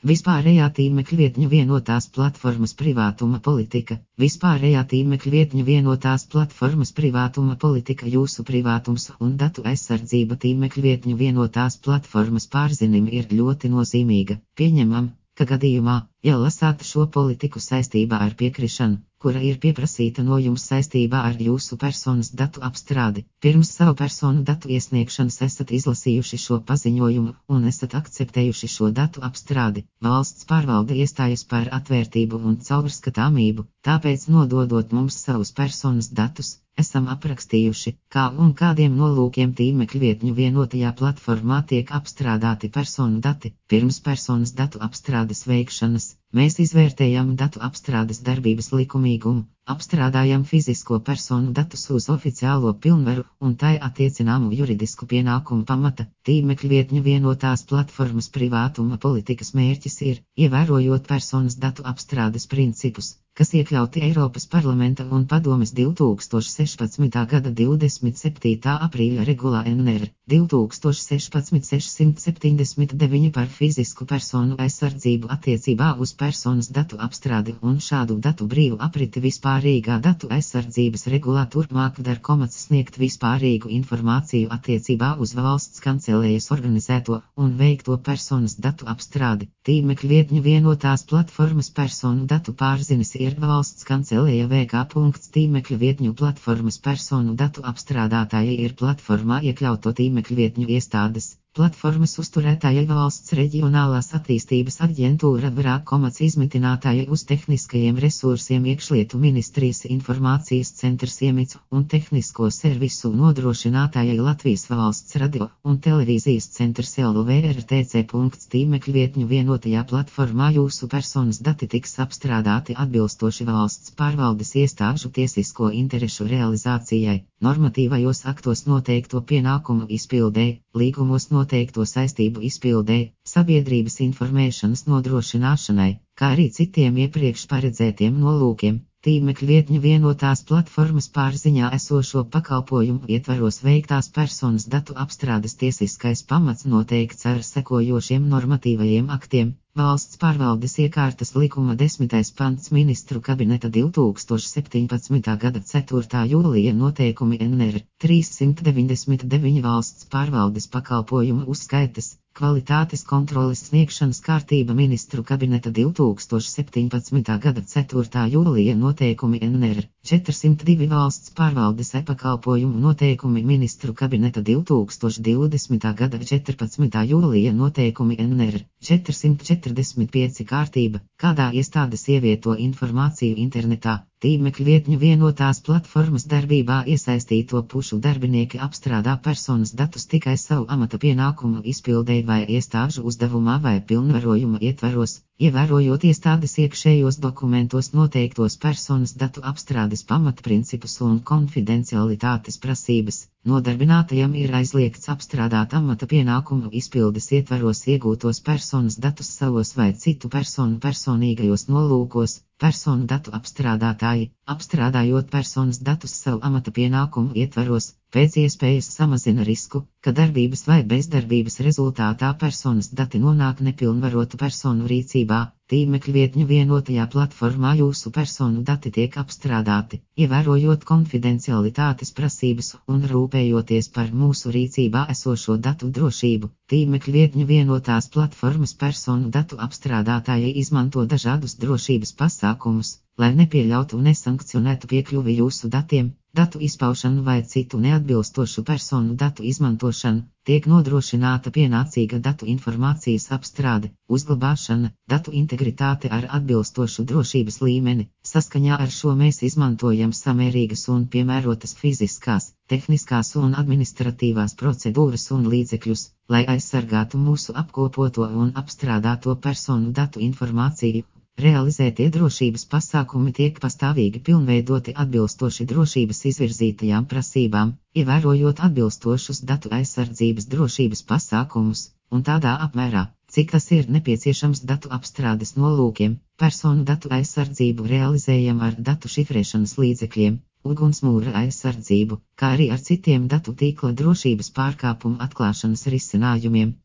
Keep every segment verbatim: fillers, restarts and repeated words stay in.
Vispārējā tīmekļa vietņu vienotās platformas privātuma politika. Vispārējā tīmekļa vietņu vienotās platformas privātuma politika. Jūsu privātums un datu aizsardzība tīmekļa vietņu vienotās platformas pārzinim ir ļoti nozīmīga. Pieņemam, ka gadījumā, ja lasāt šo politiku saistībā ar piekrišanu, kura ir pieprasīta no jums saistībā ar jūsu personas datu apstrādi, pirms savu personu datu iesniegšanas esat izlasījuši šo paziņojumu un esat akceptējuši šo datu apstrādi, valsts pārvalde iestājas par atvērtību un caurskatāmību, tāpēc nododot mums savus personas datus, esam aprakstījuši, kā un kādiem nolūkiem tīmekļa vietņu vienotajā platformā tiek apstrādāti personu dati. Pirms personas datu apstrādes veikšanas, mēs izvērtējam datu apstrādes darbības likumīgumu, apstrādājam fizisko personu datus uz oficiālo pilnvaru un tai attiecināmu juridisku pienākumu pamata. Tīmekļa vietņu vienotās platformas privātuma politikas mērķis ir, ievērojot personas datu apstrādes principus, kas iekļauti Eiropas parlamenta un padomes divi tūkstoši sešpadsmitā gada divdesmit septītā aprīļa regulā N R divi tūkstoši sešpadsmit sešsimt septiņdesmit deviņi par fizisku personu aizsardzību attiecībā uz personas datu apstrādi un šādu datu brīvu apriti. Vispārīgā datu aizsardzības regulā turpmāk dar komats sniegt vispārīgu informāciju attiecībā uz valsts kancelējas organizēto un veikto personas datu apstrādi. Tīmekļa vietņu vienotās platformas personu datu pārzinis ir valsts kancelēja V K. Tīmekļa vietņu platformas personu datu apstrādātāji ir platformā iekļauto tīmekļa vietņu iestādes. Platformas uzturētāja valsts reģionālās attīstības aģentūra V R A izmitinātāja uz tehniskajiem resursiem iekšlietu ministrijas informācijas centrs iemicu un tehnisko servisu nodrošinātāja Latvijas valsts radio un televīzijas centrs L V R T C. Tīmekļa vietņu vienotajā platformā jūsu personas dati tiks apstrādāti atbilstoši valsts pārvaldes iestāžu tiesisko interešu realizācijai, normatīvajos aktos noteikto pienākumu izpildei, līgumos noteikto saistību izpildei, sabiedrības informēšanas nodrošināšanai, kā arī citiem iepriekš paredzētiem nolūkiem. Tīmekļa vietņu vienotās platformas pārziņā esošo pakalpojumu ietvaros veiktās personas datu apstrādes tiesiskais pamats noteikts ar sekojošiem normatīvajiem aktiem. Valsts pārvaldes iekārtas likuma desmitais pants ministru kabineta divi tūkstoši septiņpadsmitā gada ceturtā jūlija noteikumi N R trīssimt deviņdesmit deviņi valsts pārvaldes pakalpojumu uzskaites, kvalitātes kontroles sniegšanas kārtība ministru kabineta divi tūkstoši septiņpadsmitā gada ceturtā jūlija noteikumi N R četrsimt divi valsts pārvaldes e-pakalpojumu noteikumi ministru kabineta divi tūkstoši divdesmitā gada četrpadsmitā jūlija noteikumi N R četrsimt četrdesmit pieci kārtība, kādā iestādes ievieto informāciju internetā. Tīmekļa vietņu vienotās platformas darbībā iesaistīto pušu darbinieki apstrādā personas datus tikai savu amata pienākumu izpildei vai iestāžu uzdevumā vai pilnvarojuma ietvaros, ievērojot iestādes iekšējos dokumentos noteiktos personas datu apstrādes pamatprincipus un konfidencialitātes prasības. Nodarbinātajam ir aizliegts apstrādāt amata pienākumu izpildes ietvaros iegūtos personas datus savos vai citu personu personīgajos nolūkos. Personu datu apstrādātāji, apstrādājot personas datus savu amata pienākumu ietvaros, pēc iespējas samazina risku, ka darbības vai bezdarbības rezultātā personas dati nonāk nepilnvarotu personu rīcībā. Tīmekļa vietņu vienotajā platformā jūsu personu dati tiek apstrādāti, ievērojot konfidencialitātes prasības un rūpējoties par mūsu rīcībā esošo datu drošību. Tīmekļa vietņu vienotās platformas personu datu apstrādātāji izmanto dažādus drošības pasākumus, lai nepieļautu un nesankcionētu piekļuvi jūsu datiem, datu izpaušanu vai citu neatbilstošu personu datu izmantošanu. Tiek nodrošināta pienācīga datu informācijas apstrāde, uzglabāšana, datu integritāte ar atbilstošu drošības līmeni. Saskaņā ar šo mēs izmantojam samērīgas un piemērotas fiziskās, tehniskās un administratīvās procedūras un līdzekļus, lai aizsargātu mūsu apkopoto un apstrādāto personu datu informāciju. Realizētie drošības pasākumi tiek pastāvīgi pilnveidoti atbilstoši drošības izvirzītajām prasībām, ievērojot atbilstošus datu aizsardzības drošības pasākumus, un tādā apmērā, cik tas ir nepieciešams datu apstrādes nolūkiem. Personu datu aizsardzību realizējam ar datu šifrēšanas līdzekļiem, ugunsmūra aizsardzību, kā arī ar citiem datu tīkla drošības pārkāpumu atklāšanas risinājumiem.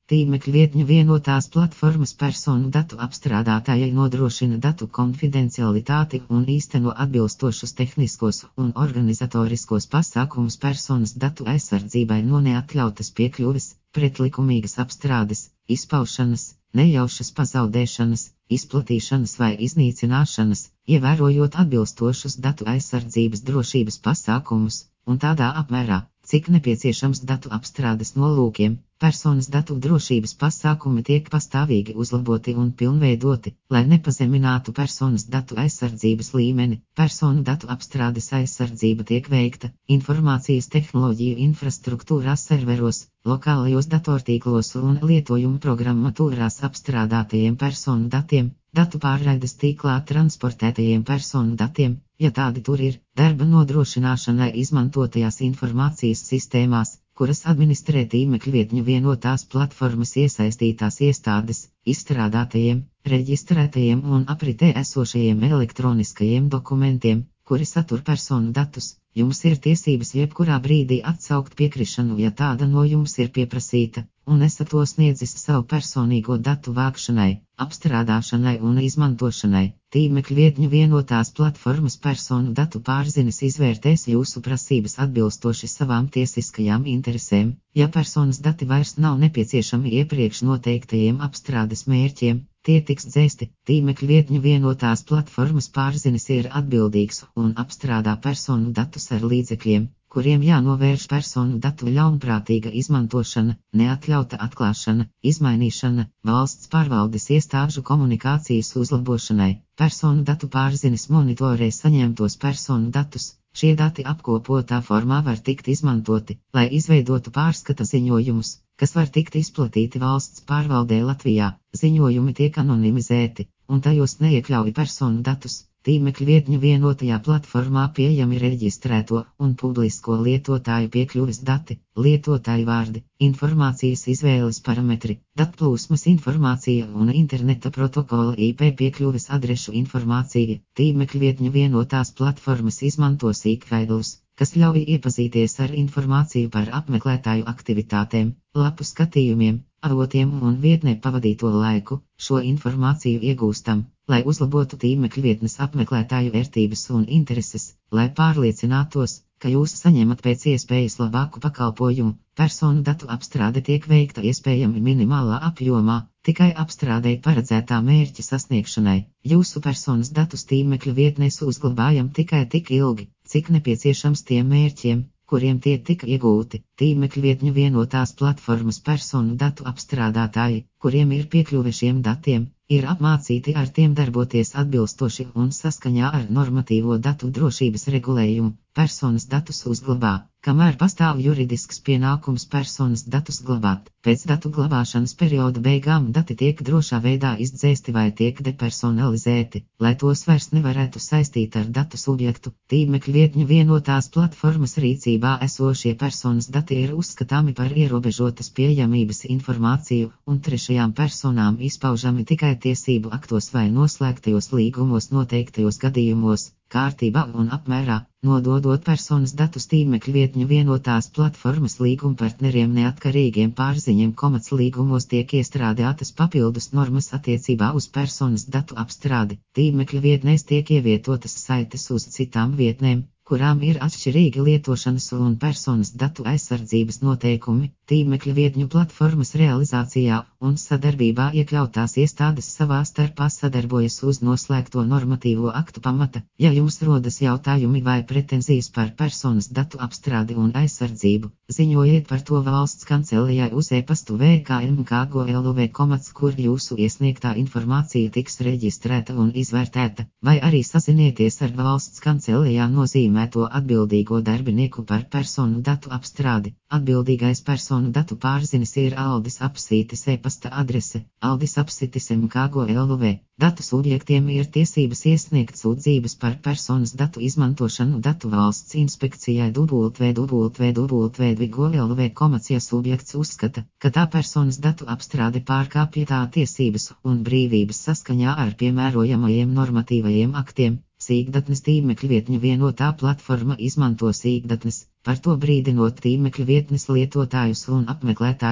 Tīmekļa vietņu vienotās platformas personu datu apstrādātājai nodrošina datu konfidencialitāti un īsteno atbilstošus tehniskos un organizatoriskos pasākumus personas datu aizsardzībai no neatļautas piekļuves, pretlikumīgas apstrādes, izpaušanas, nejaušas pazaudēšanas, izplatīšanas vai iznīcināšanas, ievērojot atbilstošus datu aizsardzības drošības pasākumus, un tādā apmērā, cik nepieciešams datu apstrādes nolūkiem. Personas datu drošības pasākumi tiek pastāvīgi uzlaboti un pilnveidoti, lai nepazeminātu personas datu aizsardzības līmeni. Personu datu apstrādes aizsardzība tiek veikta informācijas tehnoloģiju infrastruktūrās serveros, lokālajos datortīklos un lietojumu programmatūrās apstrādātajiem personu datiem, datu pārraides tīklā transportētajiem personu datiem, ja tādi tur ir, darba nodrošināšanai izmantotajās informācijas sistēmās, kuras administrē tīmekļa vietņu vienotās platformas iesaistītās iestādes, izstrādātajiem, reģistrētajiem un apritē esošajiem elektroniskajiem dokumentiem, kuri satur personu datus. Jums ir tiesības jebkurā brīdī atsaukt piekrišanu, ja tāda no jums ir pieprasīta, un esat to sniedzis savu personīgo datu vākšanai, apstrādāšanai un izmantošanai. Tīmekļa vietņu vienotās platformas personu datu pārzines izvērtēs jūsu prasības atbilstoši savām tiesiskajām interesēm, ja personas dati vairs nav nepieciešami iepriekš noteiktajiem apstrādes mērķiem. Tie tiks dzēsti. Tīmekļa vietņu vienotās platformas pārzines ir atbildīgs un apstrādā personu datus ar līdzekļiem, kuriem jānovērš personu datu ļaunprātīga izmantošana, neatļauta atklāšana, izmainīšana, valsts pārvaldes iestāžu komunikācijas uzlabošanai. Personu datu pārzines monitorē saņemtos personu datus. Šie dati apkopotā formā var tikt izmantoti, lai izveidotu pārskata ziņojumus, kas var tikt izplatīti valsts pārvaldē Latvijā. Ziņojumi tiek anonimizēti, un tajos neiekļauj personu datus. Tīmekļa vietņu vienotajā platformā pieejami reģistrēto un publisko lietotāju piekļuves dati, lietotāju vārdi, informācijas izvēles parametri, datplūsmas informācija un interneta protokola I P piekļuves adrešu informācija. Tīmekļa vietņu vienotās platformas izmanto sīkveidlus, kas ļauj iepazīties ar informāciju par apmeklētāju aktivitātēm, lapu skatījumiem, avotiem un vietnē pavadīto laiku. Šo informāciju iegūstam, lai uzlabotu tīmekļa vietnes apmeklētāju vērtības un intereses, lai pārliecinātos, ka jūs saņemat pēc iespējas labāku pakalpojumu. Personu datu apstrāde tiek veikta iespējami minimālā apjomā, tikai apstrādei paredzētā mērķa sasniegšanai. Jūsu personas datus tīmekļa vietnēs uzglabājam tikai tik ilgi, cik nepieciešams tiem mērķiem, kuriem tie tika iegūti. Tīmekļa vietņu vienotās platformas personu datu apstrādātāji, kuriem ir piekļuve šiem datiem, ir apmācīti ar tiem darboties atbilstoši un saskaņā ar normatīvo datu drošības regulējumu. Personas datus uzglabā, kamēr pastāv juridisks pienākums personas datus glabāt. Pēc datu glabāšanas perioda beigām dati tiek drošā veidā izdzēsti vai tiek depersonalizēti, lai tos vairs nevarētu saistīt ar datu subjektu. Tīmekļa vietņu vienotās platformas rīcībā esošie personas dati ir uzskatāmi par ierobežotas pieejamības informāciju un trešajām personām izpaužami tikai tiesību aktos vai noslēgtajos līgumos noteiktajos gadījumos, kārtībā un apmērā, nododot personas datus tīmekļa vietņu vienotās platformas līgumpartneriem neatkarīgiem pārziņiem. Komats līgumos tiek iestrādātas papildus normas attiecībā uz personas datu apstrādi. Tīmekļa vietnēs tiek ievietotas saites uz citām vietnēm, kurām ir atšķirīgi lietošanas un personas datu aizsardzības noteikumi. Tīmekļa vietņu platformas realizācijā un sadarbībā iekļautās iestādes savā starpā sadarbojas uz noslēgto normatīvo aktu pamata. Ja jums rodas jautājumi vai pretenzijas par personas datu apstrādi un aizsardzību, ziņojiet par to valsts kancelijai uz e-pastu v k m k g l v komats, kur jūsu iesniegtā informācija tiks reģistrēta un izvērtēta, vai arī sazinieties ar valsts kancelijā nozīmēto atbildīgo darbinieku par personu datu apstrādi. Atbildīgais personu datu pārzinis ir Aldis Apsītis e-pasta adrese aldis apsitis m k g l v. Datu subjektiem ir tiesības iesniegt sūdzības par personas datu izmantošanu datu valsts inspekcijai w w w punkt vigo punkt l v komats, ja subjekts uzskata, ka tā personas datu apstrāde pārkāpja tā tiesības un brīvības saskaņā ar piemērojamajiem normatīvajiem aktiem. Sīkdatnes tīmekļa vietņu vienotā platforma izmanto sīkdatnes, par to brīdinot tīmekļa vietnes lietotājus un apmeklētājus,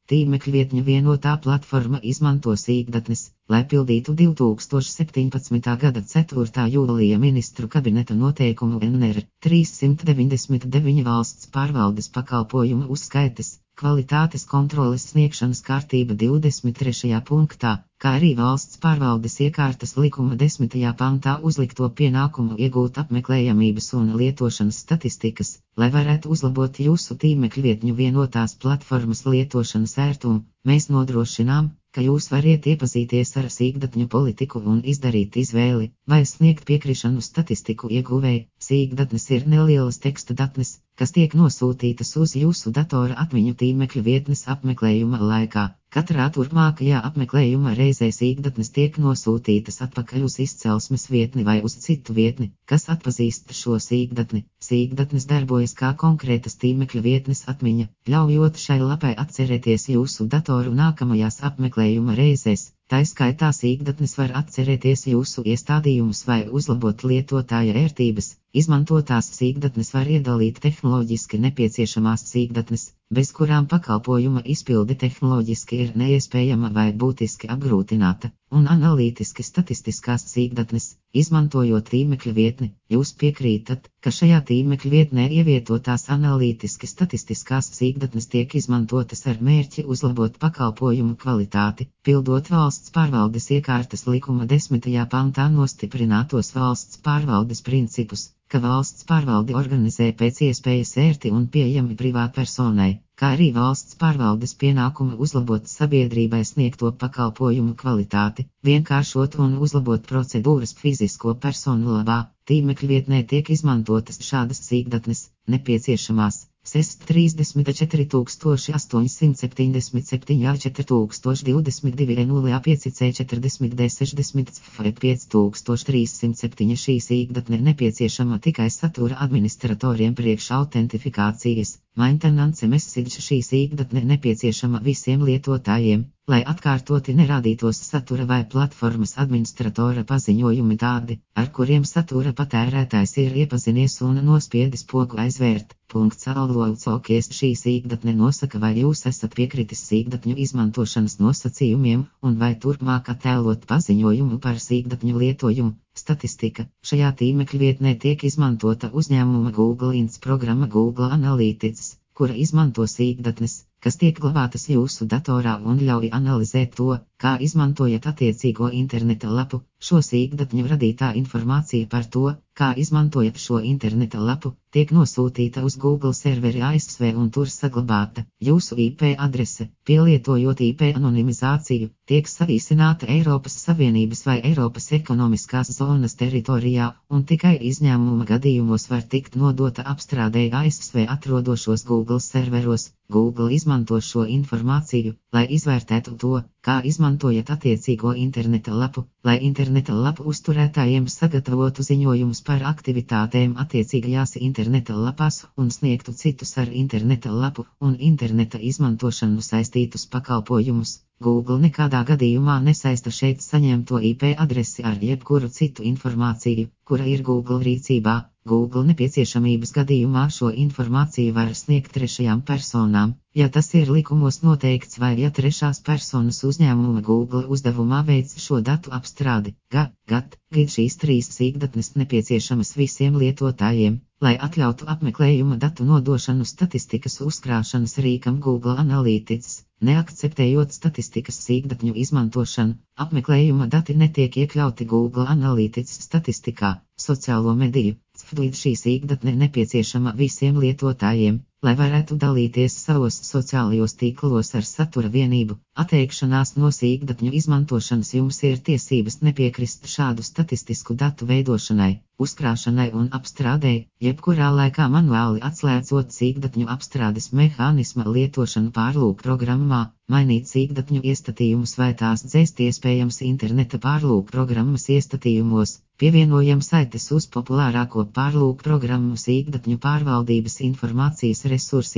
Tīmekļa vietņu vienotā platforma izmanto sīkdatnes, lai pildītu divi tūkstoši septiņpadsmitā gada ceturtā jūlija ministru kabineta noteikumu N R trīssimt deviņdesmit deviņi valsts pārvaldes pakalpojumu uzskaites, kvalitātes kontroles sniegšanas kārtība divdesmit trešajā punktā, kā arī valsts pārvaldes iekārtas likuma desmitajā pantā uzlikto pienākumu iegūt apmeklējamības un lietošanas statistikas, lai varētu uzlabot jūsu tīmekļa vietņu vienotās platformas lietošanas ērtumu. Mēs nodrošinām, ka jūs variet iepazīties ar sīkdatņu politiku un izdarīt izvēli, vai sniegt piekrišanu statistiku ieguvēji. Sīkdatnes ir nelielas teksta datnes, kas tiek nosūtītas uz jūsu datora atmiņu tīmekļa vietnes apmeklējuma laikā. Katrā turpmākajā apmeklējuma reizē sīkdatnes tiek nosūtītas atpakaļ uz izcelsmes vietni vai uz citu vietni, kas atpazīst šo sīkdatni. Sīkdatnes darbojas kā konkrētas tīmekļa vietnes atmiņa, ļaujot šai lapai atcerēties jūsu datoru nākamajās apmeklējuma reizēs. Tā skaitā sīkdatnes var atcerēties jūsu iestādījumus vai uzlabot lietotāja ērtības. Izmantotās sīkdatnes var iedalīt tehnoloģiski nepieciešamās sīkdatnes, bez kurām pakalpojuma izpilde tehnoloģiski ir neiespējama vai būtiski apgrūtināta, un analītiski statistiskās sīkdatnes, izmantojot tīmekļa vietni. Jūs piekrītat, ka šajā tīmekļa vietnē ievietotās analītiski statistiskās sīkdatnes tiek izmantotas ar mērķi uzlabot pakalpojumu kvalitāti, pildot valsts pārvaldes iekārtas likuma desmitajā pantā nostiprinātos valsts pārvaldes principus, ka valsts pārvaldi organizē pēc iespējas ērti un pieejami privātpersonai, kā arī valsts pārvaldes pienākumu uzlabot sabiedrībai sniegto pakalpojumu kvalitāti, vienkāršot un uzlabot procedūras fizisko personu labā. Tīmekļa vietnē tiek izmantotas šādas sīkdatnes, nepieciešamās S E S trīsdesmit četri tūkstoši astoņsimt septiņdesmit septiņi A četri tūkstoši divdesmit divi E nulle A pieci C četrdesmit D sešdesmit C F pieci tūkstoši trīssimt septiņi. Šī sīkdatne ir nepieciešama tikai satura administratoriem priekš autentifikācijas. Maintenance message šī sīkdatne nepieciešama visiem lietotājiem, lai atkārtoti nerādītos satura vai platformas administratora paziņojumi tādi, ar kuriem satura patērētājs ir iepazinies un nospiedis pogu aizvērt. Punkts allocokies šī sīkdatne nosaka, vai jūs esat piekritis sīkdatņu izmantošanas nosacījumiem un vai turpmāk attēlot paziņojumu par sīkdatņu lietojumu. Statistika. Šajā tīmekļa vietnē tiek izmantota uzņēmuma Google Inc programma Google Analytics, kura izmanto sīkdatnes, kas tiek glabātas jūsu datorā un ļauj analizēt to, kā izmantojat attiecīgo interneta lapu. Šo sīkdatņu radītā informācija par to, kā izmantojat šo interneta lapu, tiek nosūtīta uz Google serveri A S V un tur saglabāta. Jūsu I P adrese, pielietojot I P anonimizāciju, tiek saīsināta Eiropas Savienības vai Eiropas ekonomiskās zonas teritorijā un tikai izņēmuma gadījumos var tikt nodota apstrādei A S V atrodošos Google serveros. Google izmanto šo informāciju, lai izvērtētu to, kā izmantojat attiecīgo interneta lapu, lai interneta lapu uzturētājiem sagatavotu ziņojumus par aktivitātēm attiecīgajās interneta lapās un sniegtu citus ar interneta lapu un interneta izmantošanu saistītus pakalpojumus. Google nekādā gadījumā nesaista šeit saņemto I P adresi ar jebkuru citu informāciju, kura ir Google rīcībā. Google nepieciešamības gadījumā šo informāciju var sniegt trešajām personām, ja tas ir likumos noteikts vai ja trešās personas uzņēmuma Google uzdevumā veic šo datu apstrādi. G, gat, gid šīs trīs sīkdatnes nepieciešamas visiem lietotājiem, lai atļautu apmeklējuma datu nodošanu statistikas uzkrāšanas rīkam Google Analytics. Neakceptējot statistikas sīkdatņu izmantošanu, apmeklējuma dati netiek iekļauti Google Analytics statistikā. Sociālo mediju. Šī sīkdatne nepieciešama visiem lietotājiem, lai varētu dalīties savos sociālajos tīklos ar satura vienību. Atteikšanās no sīkdatņu izmantošanas jums ir tiesības nepiekrist šādu statistisku datu veidošanai, uzkrāšanai un apstrādei, jebkurā laikā manuāli atslēdzot sīkdatņu apstrādes mehānisma lietošanu pārlūk programmā, mainīt sīkdatņu iestatījumus vai tās dzēst iespējams interneta pārlūk programmas iestatījumos, pievienojam saites uz populārāko pārlūk programmu sīkdatņu pārvaldības informācijas resursiem.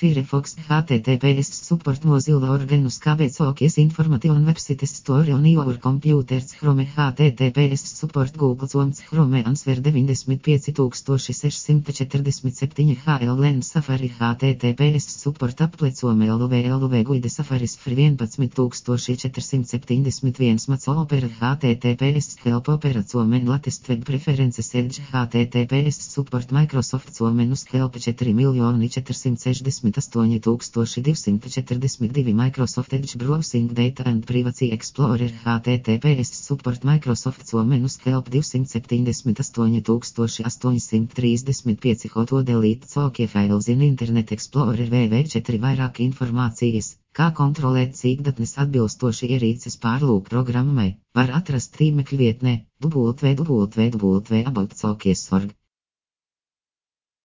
Firefox H T T P S support Mozilla Organus K B Cokies information websites store on your computers Chrome H T T P S support Google Zones Chrome Answer deviņdesmit pieci tūkstoši sešsimt četrdesmit septiņi H L N Safari H T T P S support aplecome L V L V Guide Safaris Free vienpadsmit tūkstoši četrsimt septiņdesmit viens Mac Opera H T T P S Help Opera Comen Latest Web Preferences Edge H T T P S support Microsoft Comenus Help četri miljoni četrsimt sešdesmit astoņi tūkstoši divsimt četrdesmit divi Microsoft Edge Browsing Data and Privacy Explorer H T T P S support Microsoft Comenus Help divsimt septiņdesmit astoņi tūkstoši astoņsimt trīsdesmit pieci Hoto Delete Cokie Files in Internet Explorer V V četri vairāk informācijas, kā kontrolēt sīkdatnes atbilstoši ierīces pārlūk programmai, var atrast tīmekļa vietnē w w w punkt about cokies punkt org.